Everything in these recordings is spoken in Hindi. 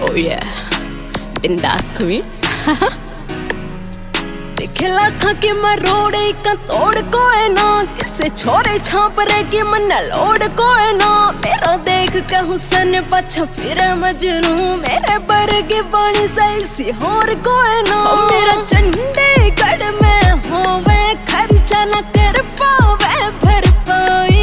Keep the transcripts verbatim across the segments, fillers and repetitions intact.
Oh yeah, बिंदास queen. दिखला खा के मैं रोड़े का तोड़ कोई ना, किसे छोरे छाप रे की मन लोड कोई ना। मेरा देख के हुसन पछा फिर मजनू, मेरे बरगे बाणी सही होर कोई ना। मेरा चंडीगढ़ में होवे खर्चा न कर पावे भरपाई।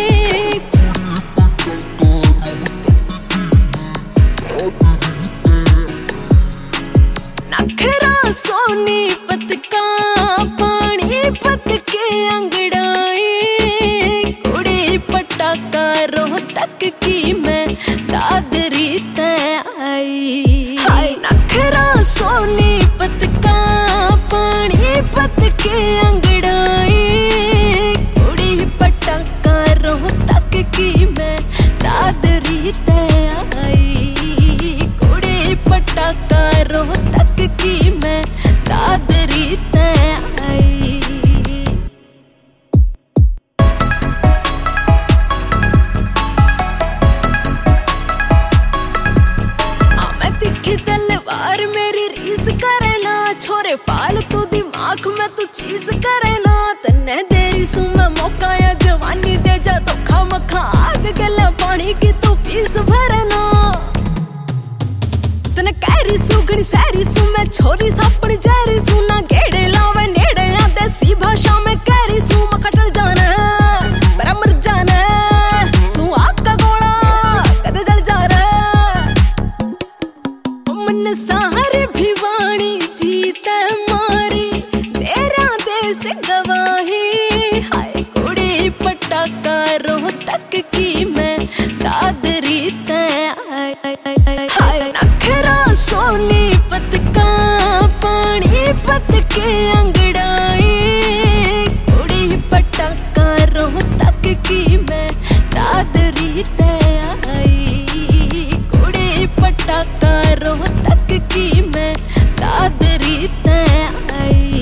नखरा सोनीपत का पानी पत के अंगड़ाई, कुड़ी पटाका रोहतक की मैं दादरी तय आई। हाय नखरा सोनीपत का पानी पत के अंगड़ाई, कुड़ी पटाका रोहतक की मैं दादरी तय आई। कुड़ी पटाका रोहतक की मैं दादरी तय आई। मैं तिखी तलवार मेरी रीस करे ना, छोरे फालतू दिमाग में तू चीज करे ना। तन्ने देरी सू मैं मौका या जवानी दे जा तो खा मखा आग गला पानी की तू फीस भरे ना। तने कैरी सुगड़ी सैरी सू मैं छोरी सापड़ी जैरी सू, ना गेड़े लावे नेड़े ना देसी भाषा में कैरी सू। मैं कटल जाना पर मर जाना सू आग का गोला कदे जल जा रहा। मन सारे भिवानी जीत मारी तेरा देश गवाही। हाय कुड़ी पटाका रोहतक की मैं दादरी तय आई। हाय नखरा सोनीपत का पानी पत के अंगड़ाई, कुड़ी पटाका रोहतक की मैं दादरी तय आई। कुड़ी पटाका रोहतक की मैं दादरी तय आई।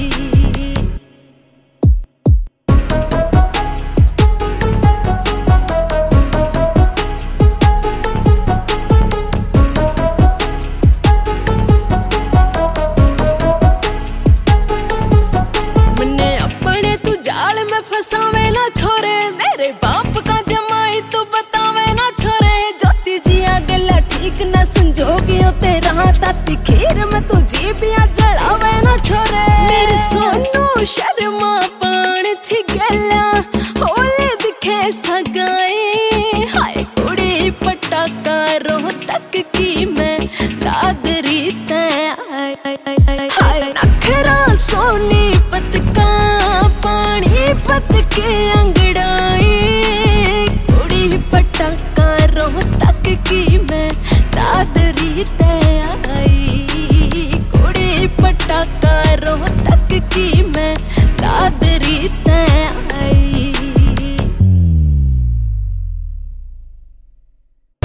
जाल में फसावे ना छोरे, मेरे बाप का जमाई तू बतावे ना छोरे। ज्योति जिया गला ठीक ना संजोगियो तेरा ताती खीर में तू जीबिया जड़ावे ना छोरे। मेरे सोनू शर्मा पान छिगला होले दिखे सगाई। हाय कुड़ी पटाका रोहतक की मैं दादरी